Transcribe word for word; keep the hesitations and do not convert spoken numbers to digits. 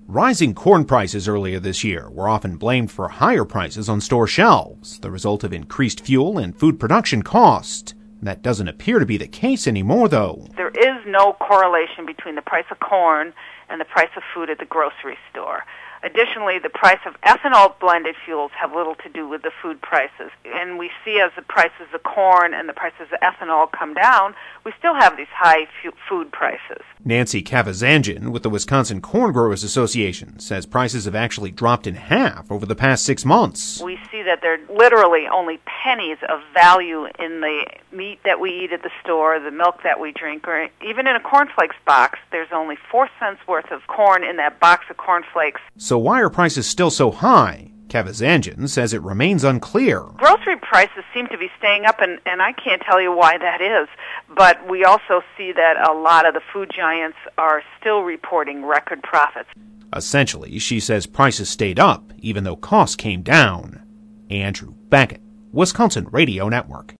Rising corn prices earlier this year were often blamed for higher prices on store shelves, the result of increased fuel and food production cost. That doesn't appear to be the case anymore, though. There is no correlation between the price of corn and the price of food at the grocery store. Additionally, the price of ethanol-blended fuels have little to do with the food prices. And we see as the prices of corn and the prices of ethanol come down, we still have these high f- food prices. Nancy Kavazanjian with the Wisconsin Corn Growers Association says prices have actually dropped in half over the past six months. We see that there are literally only pennies of value in the meat that we eat at the store, the milk that we drink, or even in a cornflakes box, there's only four cents worth of corn in that box of cornflakes. So why are prices still so high? Kavazanjian says it remains unclear. Grocery prices seem to be staying up, and, and I can't tell you why that is. But we also see that a lot of the food giants are still reporting record profits. Essentially, she says prices stayed up, even though costs came down. Andrew Beckett, Wisconsin Radio Network.